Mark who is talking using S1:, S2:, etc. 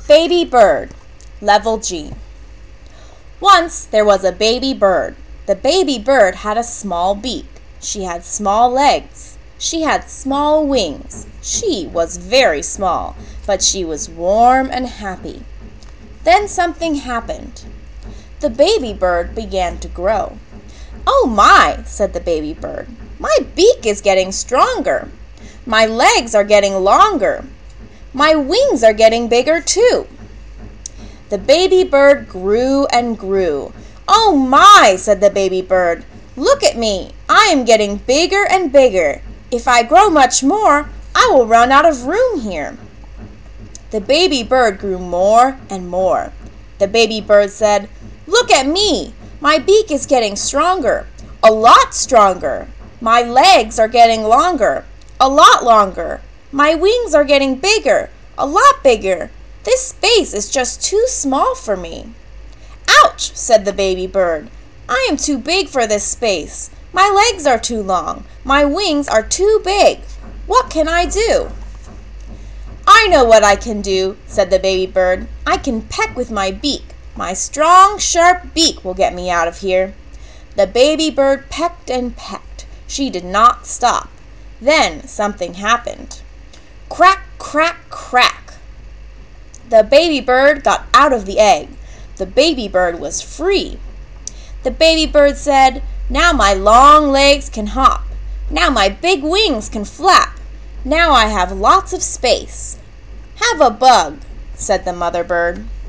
S1: Baby bird, level G. Once there was a baby bird. The baby bird had a small beak. She had small legs. She had small wings. She was very small, but she was warm and happy. Then something happened. The baby bird began to grow. "Oh my," said the baby bird. "My beak is getting stronger. My legs are getting longer. My wings are getting bigger too." The baby bird grew and grew. "Oh my," said the baby bird. "Look at me. I am getting bigger and bigger. If I grow much more, I will run out of room here." The baby bird grew more and more. The baby bird said, "Look at me. My beak is getting stronger, a lot stronger. My legs are getting longer, a lot longer. My wings are getting bigger, a lot bigger. This space is just too small for me." "Ouch," said the baby bird. "I am too big for this space. My legs are too long. My wings are too big. What can I do?" "I know what I can do," said the baby bird. "I can peck with my beak. My strong, sharp beak will get me out of here." The baby bird pecked and pecked. She did not stop. Then something happened. Crack, crack, crack. The baby bird got out of the egg. The baby bird was free. The baby bird said, "Now my long legs can hop. Now my big wings can flap. Now I have lots of space." "Have a bug," said the mother bird.